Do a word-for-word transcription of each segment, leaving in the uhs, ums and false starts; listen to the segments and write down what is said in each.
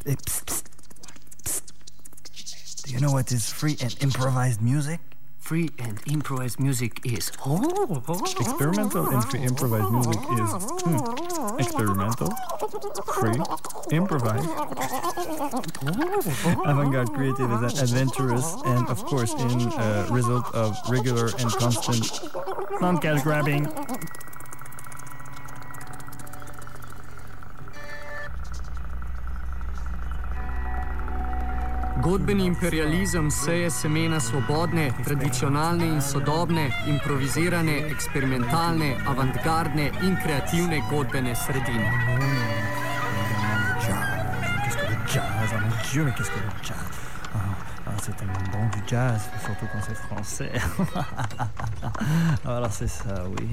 Hey, psst, psst, psst. Do you know what is free and improvised music? Free and improvised music is... Experimental and free improvised music is... Hmm, experimental, free, improvised. Avant-garde creative is adventurous and, of course, in a result of regular and constant non-cash grabbing. Godbeni imperializem seje semena svobodne, tradicionalne in sodobne, improvizirane, eksperimentalne, avantgardne in kreativne godbene sredine. Qu'est-ce que le jazz? Oh mon Dieu, mais qu'est-ce que le jazz? Oh, oh, c'est tellement bon du jazz, surtout quand c'est français. Alors c'est ça, oui.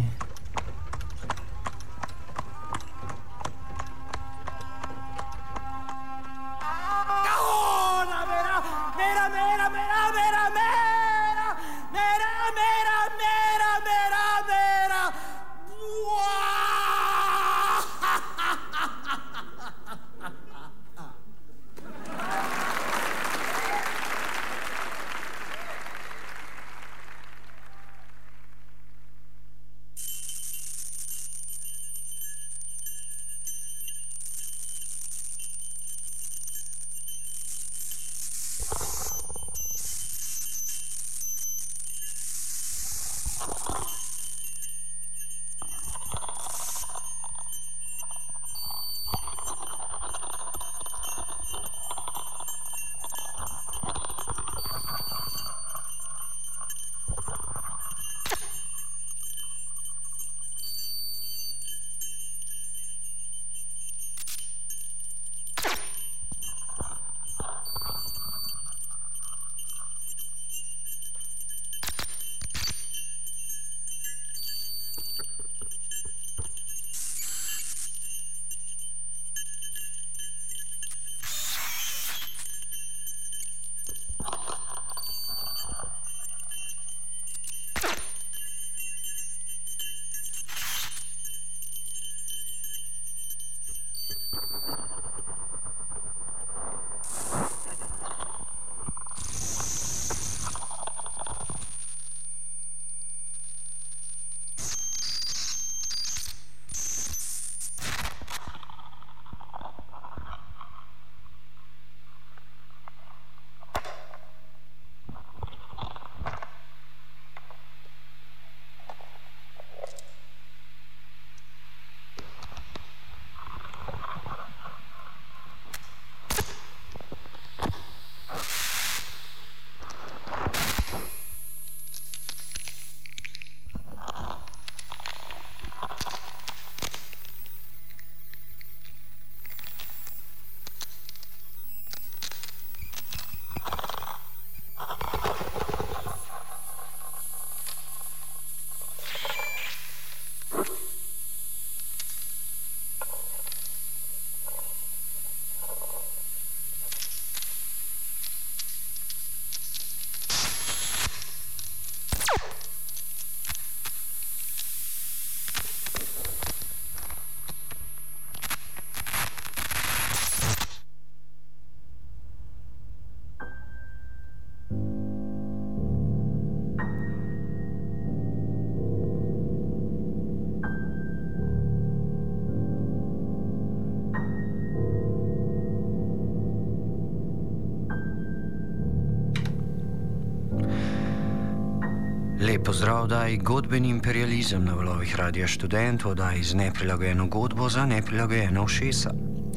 Lep pozdrav, oddaji Godbeni imperializem na valovih Radia Študent, oddaji z neprilagojeno godbo za neprilagojena ušesa.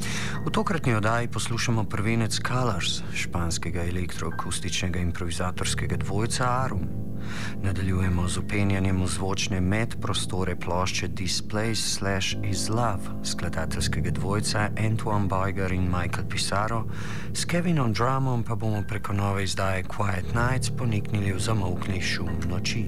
V tokratni oddaji poslušamo prvenec Colors, španskega elektroakustičnega improvizatorskega dvojca Arum. Nadaljujemo z upenjanjem v zvočne medprostore plošče Displays slash Is Love skladateljskega dvojca Antoine Beiger in Michael Pissarro, s Kevinom Drumom pa bomo preko nove izdaje Quiet Nights poniknili v zamolkli šum noči.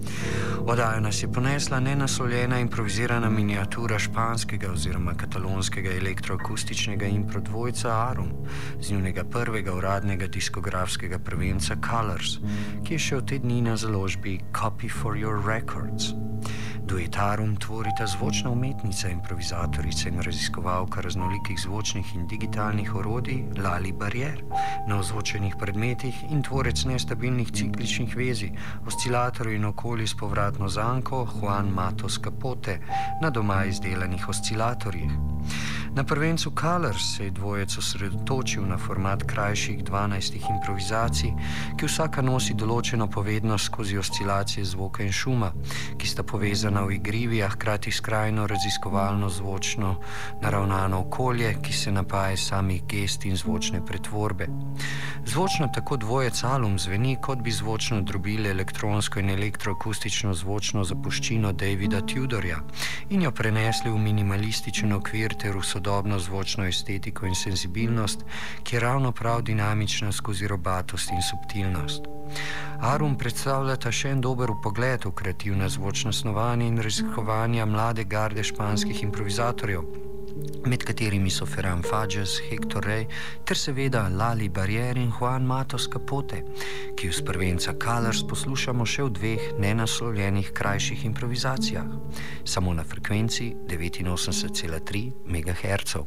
Oddajo nas je ponesla nenaslovljena improvizirana miniatura španskega oziroma katalonskega elektroakustičnega impro dvojca Arum z njunega prvega uradnega diskografskega prvenca Colors, ki je še v te dni na založbi Copy for Your Records. Duet Arum tvorita zvočna umetnica, improvizatorica in raziskovalka raznolikih zvočnih in digitalnih orodij Lali Barriere na ozvočenih predmetih in tvorec nestabilnih cikličnih vezi, oscilatorjev in okolij s povratno zanko Juan Matos Capote na doma izdelanih oscilatorjih. Na prvencu Colors se je dvojec osredotočil na format krajših dvanajstih improvizacij, ki vsaka nosi določeno povednost skozi oscilacije zvoka in šuma, ki sta povezana v igrivi, a hkrati skrajno raziskovalno zvočno naravnano okolje, ki se napaja samih gest in zvočne pretvorbe. Zvočno tako dvojec Alum zveni, kot bi zvočno drobili elektronsko in elektroakustično zvočno zapuščino Davida Tudorja in jo prenesli v minimalističen okvir ter v sodobno zvočno estetiko in senzibilnost, ki je ravno prav dinamična skozi robatost in subtilnost. Arum predstavljata še en dober vpogled v kreativna zvočna snovanja in raziskovanja mlade garde španskih improvizatorjev, med katerimi so Ferran Fages, Hector Rey ter seveda Lali Barriere in Juan Matos Capote, ki ju s prvenca Colors poslušamo še v dveh nenaslovljenih krajših improvizacijah, samo na frekvenci devetinosemdeset cela tri megahercev.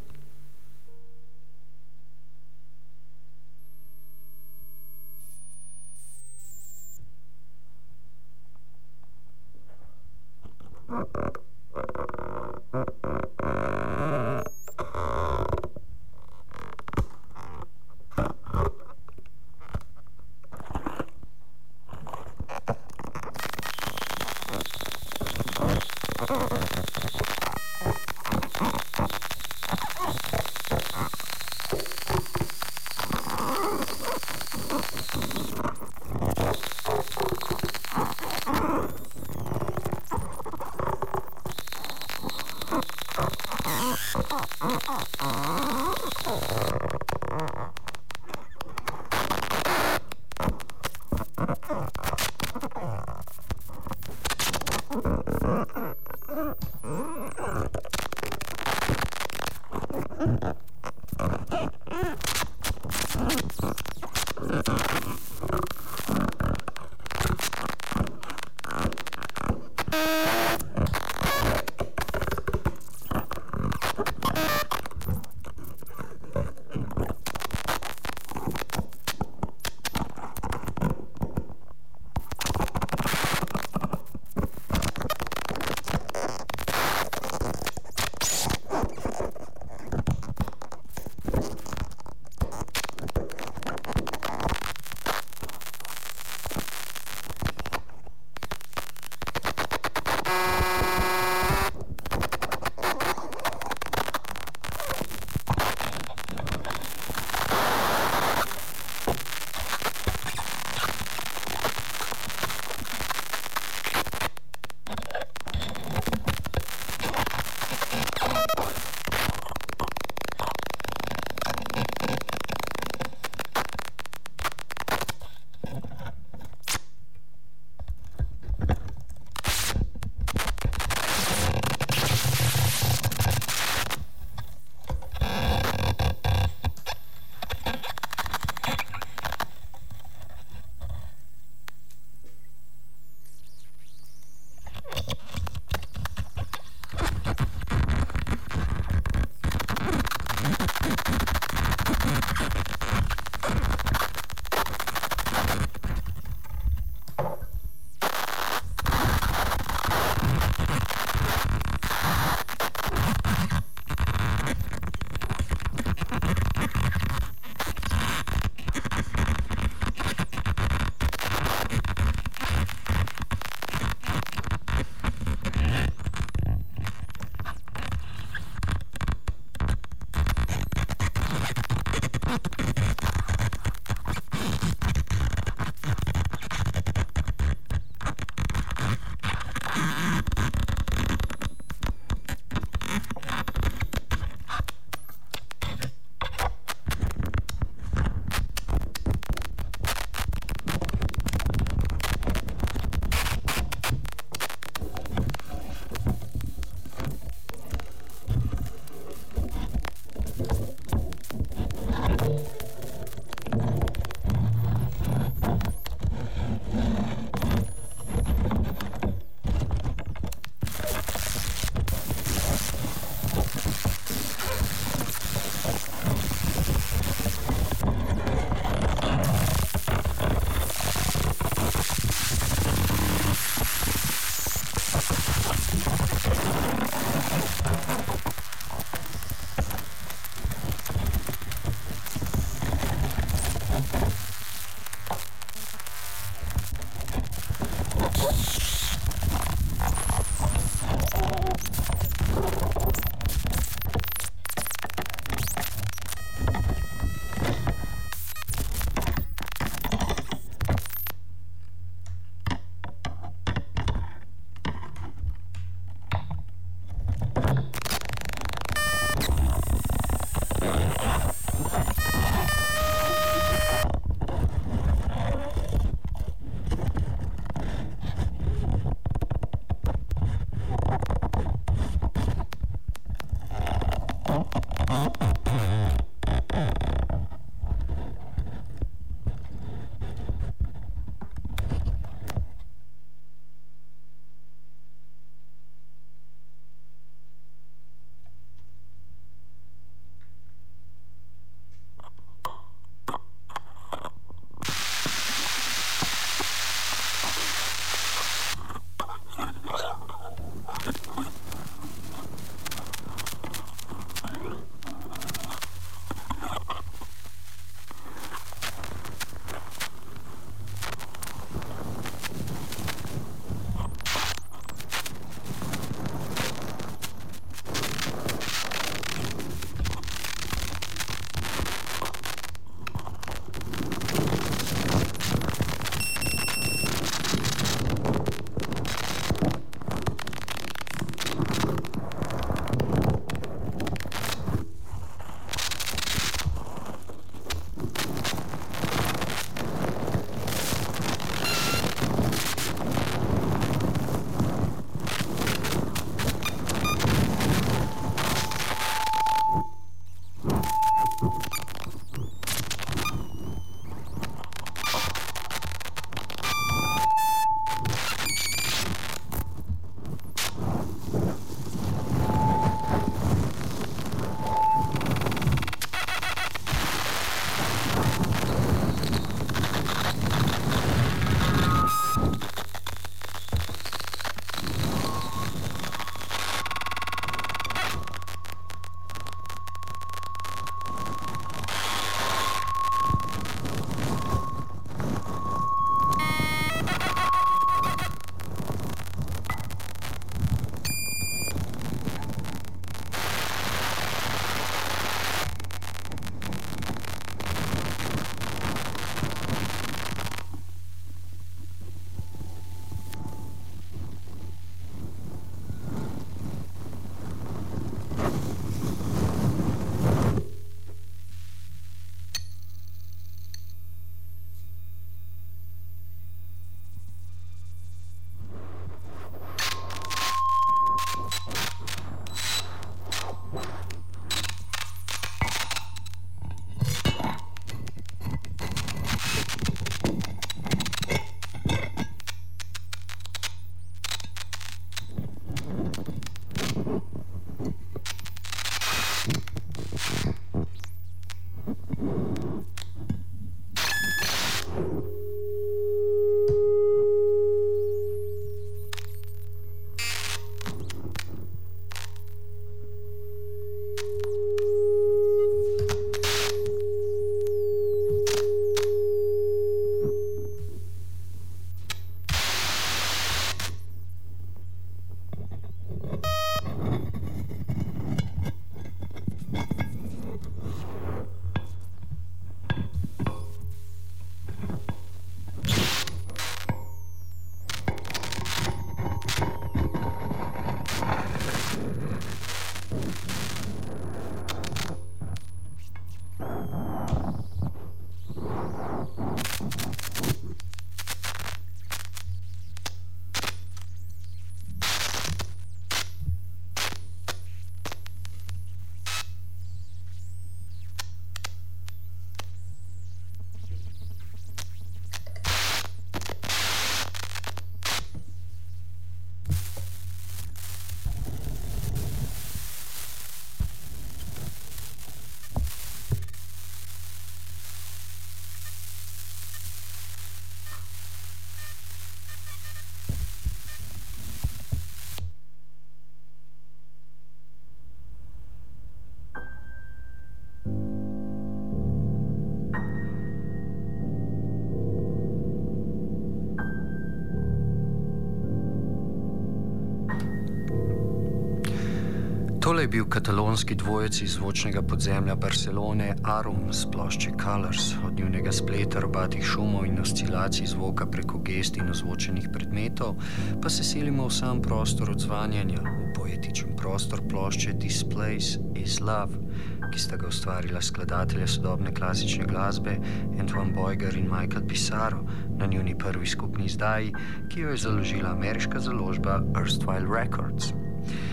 Tole je bil katalonski dvojec iz zvočnega podzemlja Barcelone Arum z plošče Colors, od njunega spleta robatih šumov in oscilacij zvoka preko gest in ozvočenih predmetov, pa se selimo v sam prostor odzvanjanja, v poetičen prostor plošče This Place is Love, ki sta ga ustvarila skladatelja sodobne klasične glasbe Antoine Boyger in Michael Pissarro na njuni prvi skupni izdaji, ki jo je založila ameriška založba Erstwhile Records.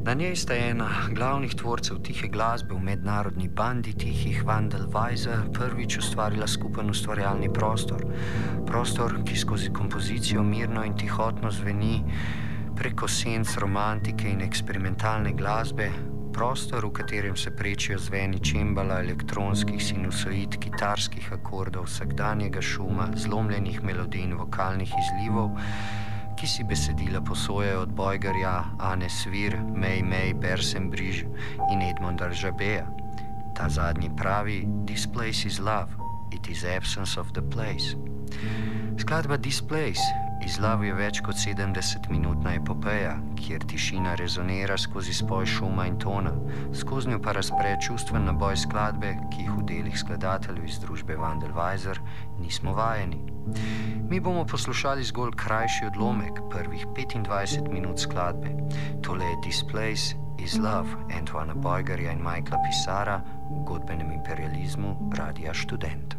Na njej sta ena glavnih tvorcev tihe glasbe v mednarodni bandi tihih Wandelweiser prvič ustvarila skupen ustvarjalni prostor. Prostor, ki skozi kompozicijo mirno in tihotno zveni preko senc romantike in eksperimentalne glasbe, prostor, v katerem se prečijo zveni čembala, elektronskih sinusoid, kitarskih akordov, vsakdanjega šuma, zlomljenih melodij in vokalnih izlivov, ki si besedila posojajo od Bojgarja, Ane Svir, May May, Bersenbriž in Edmonda Žabeja. Ta zadnji pravi: This place is love, it is absence of the place. Skladba This place is love je več kot sedemdesetminutna epopeja, kjer tišina rezonira skozi spoj šuma in tona, skozi njo pa razpre čustven naboj skladbe, ki jih v delih skladateljev iz družbe Wandelweiser nismo vajeni. Mi bomo poslušali zgolj krajši odlomek prvih petindvajset minut skladbe. Tole je This place is love Antoana Bojgarja in Michaela Pisara v godbenem imperializmu Radia Študent.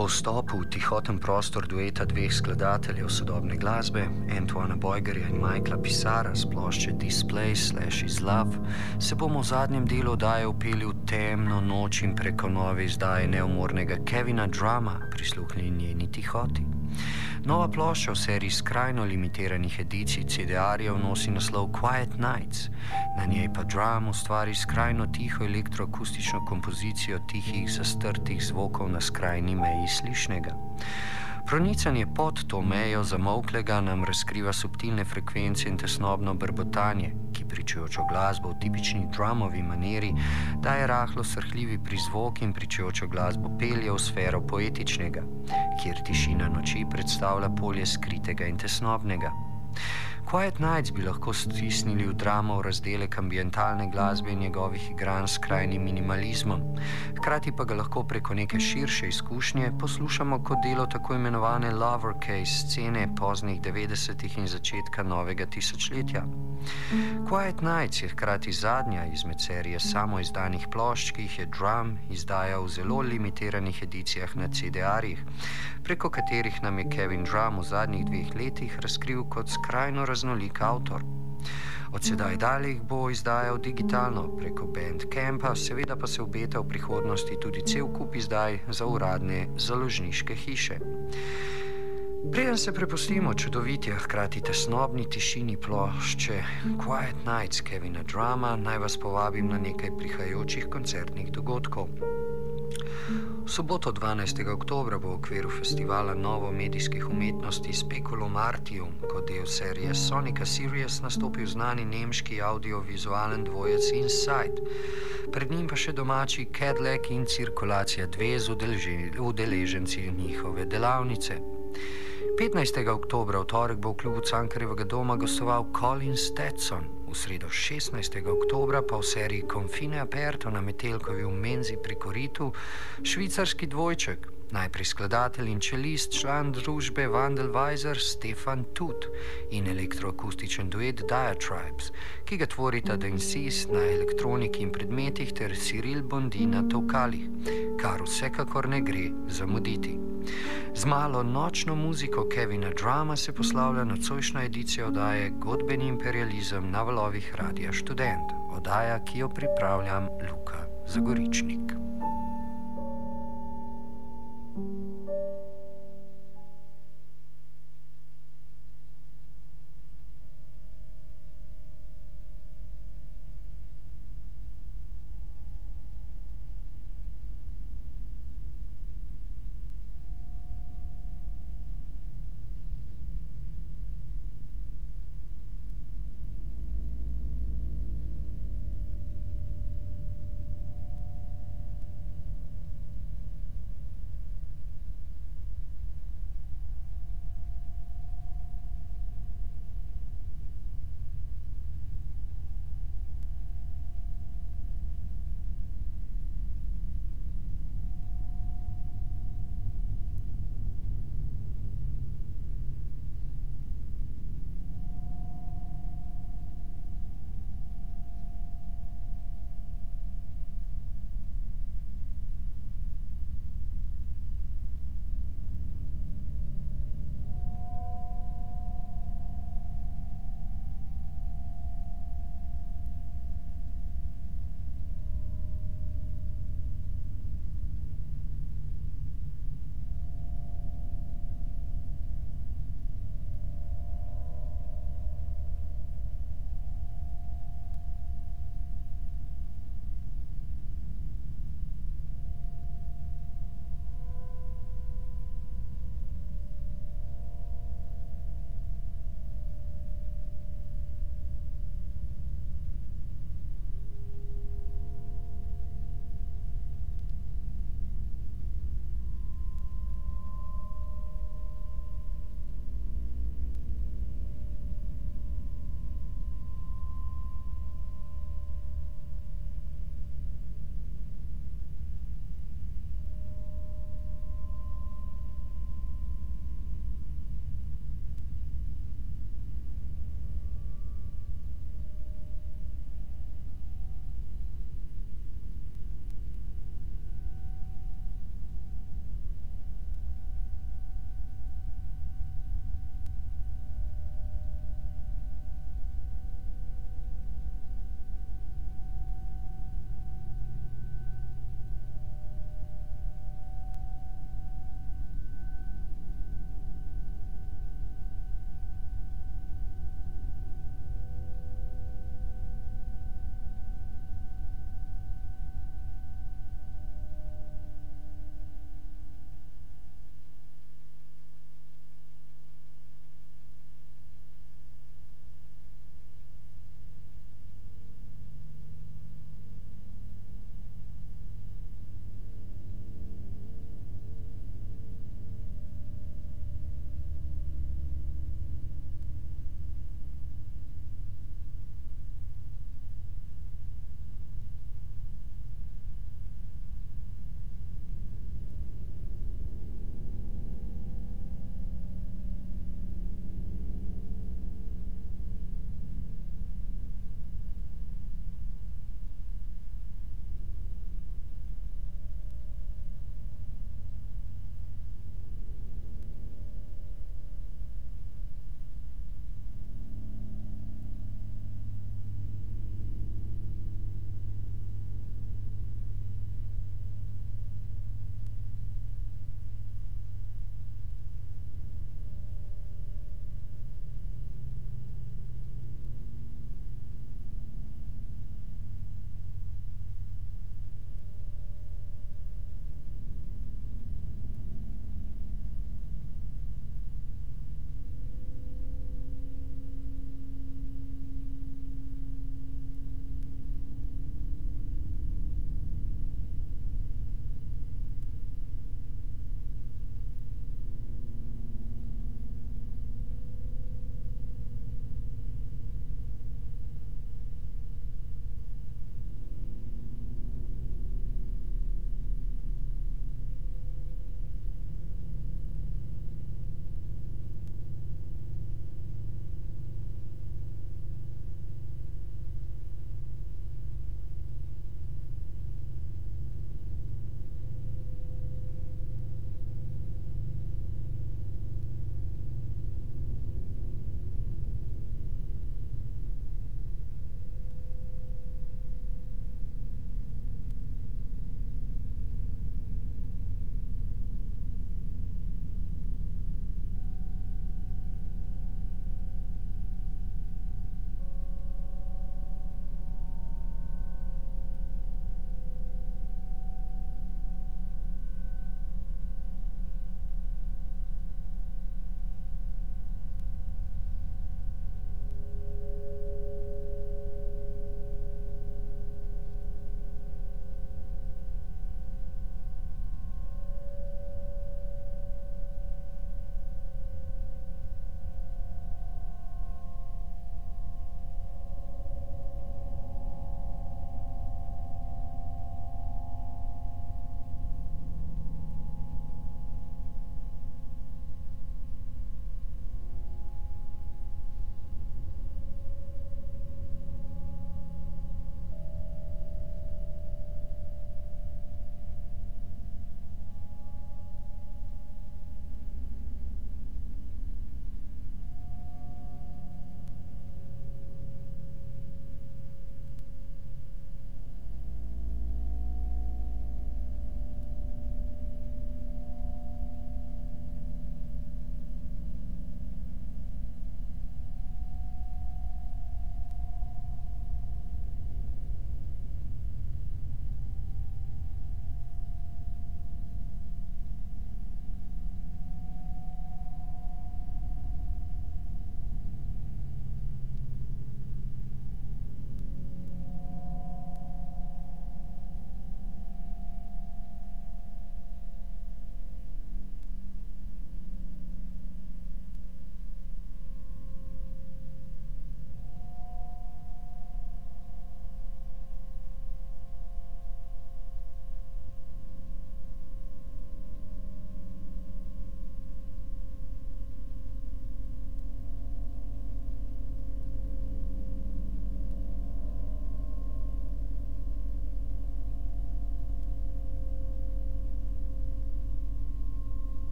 Po vstopu v tihoten prostor dueta dveh skladateljev sodobne glasbe, Antoana Boygarja in Michaela Pisara s plošče Display slash Is Love, se bomo v zadnjem delu oddaje upeli v temno noč in preko nove izdaje neumornega Kevina Druma prisluhnili njeni tihoti. Nova plošča v seriji skrajno limitiranih edicij C D R-jev nosi naslov Quiet Nights, na njej pa Drum ustvari skrajno tiho elektroakustično kompozicijo tihih zastrtih zvokov na skrajni meji slišnega. Pronicanje pod to mejo zamolklega nam razkriva subtilne frekvence in tesnobno brbotanje, ki pričujočo glasbo v tipični drumovi maneri daje rahlo srhljivi prizvok in pričujočo glasbo pelje v sfero poetičnega, kjer tišina noči predstavlja polje skritega in tesnobnega. Quiet Nights bi lahko stisnili v Drumov razdelek ambientalne glasbe in njegovih igranj s krajnim minimalizmom, hkrati pa ga lahko preko neke širše izkušnje poslušamo kot delo tako imenovane lowercase scene poznih devetdesetih in začetka novega tisočletja. Quiet Nights je hkrati zadnja izmed serije samoizdanih plošč, ki jih je Drum izdajal v zelo limitiranih edicijah na C D R-jih, preko katerih nam je Kevin Drum v zadnjih dveh letih razkril kot skrajno raznolik avtor. Od sedaj dalje jih bo izdajal digitalno preko Bandcampa, seveda pa se obeta v prihodnosti tudi cel kup izdaj za uradne založniške hiše. Preden se prepustimo čudoviti, a hkrati tesnobni tišini plošče Quiet Nights Kevina Druma, naj vas povabim na nekaj prihajajočih koncertnih dogodkov. V soboto dvanajstega oktobra bo v okviru festivala Novo medijskih umetnosti Speculum Artium kot del serije Sonica Sirius nastopil znani nemški audiovizualen dvojec Inside, pred njim pa še domači Cadillac in Cirkulacija dve z udeleženci njihove delavnice. petnajstega oktobra v torek bo v klubu Cankarjevega doma gostoval Colin Stetson, v sredo šestnajstega oktobra pa v seriji Confine Aperto na Metelkovi v Menzi pri Koritu švicarski dvojček, najprej skladatelj in čelist, član družbe Wandelweiser Stefan Tut in elektroakustičen duet Diatribes, ki ga tvorita Densis na elektroniki in predmetih ter Cyril Bondi na tolkalih, kar vsekakor ne gre zamuditi. Z malo nočno muziko Kevina Druma se poslavlja nocojšnja edicija oddaje Godbeni imperializem na valovih Radia Študent, oddaja, ki jo pripravljam Luka Zagoričnik.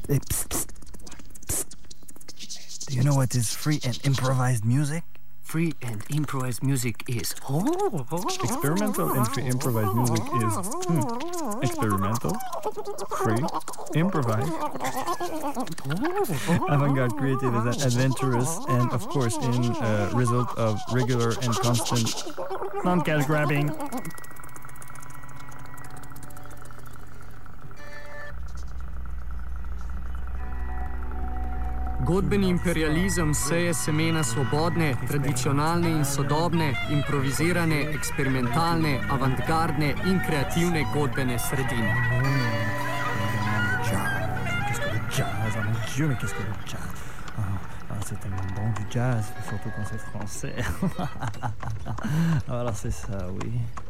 Hey, psst, psst, psst. Do you know what is free and improvised music? Free and improvised music is. Experimental and free improvised music is hmm, experimental, free, improvised. Avant-garde creative is adventurous and, of course, in uh, result of regular and constant non-cash grabbing. Godbeni imperializem seje semena svobodne, tradicionalne in sodobne, improvizirane, eksperimentalne, avantgardne in kreativne godbene sredine. Qu'est-ce que le jazz? Oh mon Dieu, mais qu'est-ce que le jazz? Oh, oh, c'est tellement bon du jazz, surtout quand c'est français. Alors c'est ça, oui.